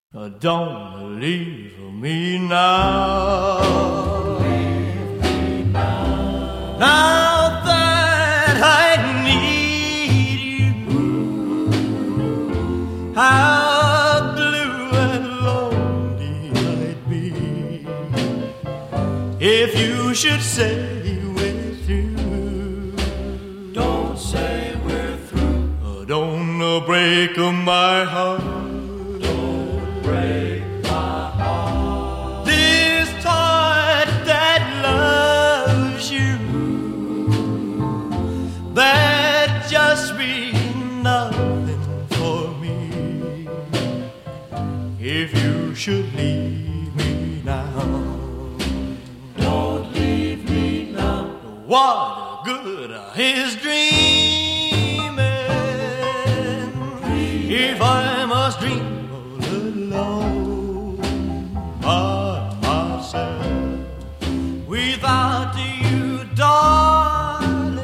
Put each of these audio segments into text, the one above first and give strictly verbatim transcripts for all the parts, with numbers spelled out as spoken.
Uh, Don't leave me now. Don't leave me now. Now that I need you, how blue and lonely I'd be if you should say we're through. Don't say we're through. Uh, Don't uh, break my heart. Break my heart. This heart that loves you, that just be nothing for me if you should leave me now. Don't leave me now. What good is dreaming if I must dream alone by myself without you, darling.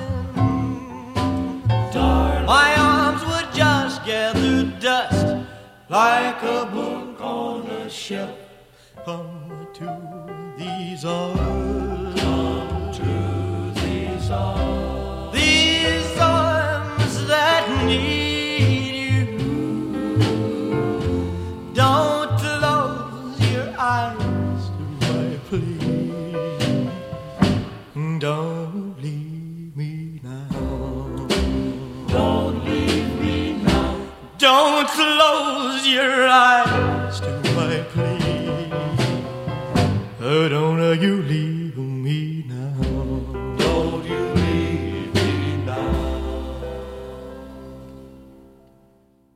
Darling, My arms would just gather dust like a book on a shelf. Come to these arms, Come to these arms. these arms that need. Don't close your eyes to my plea. Don't leave me now. Don't leave me now. Don't close your eyes to my plea. Oh, don't you leave me now.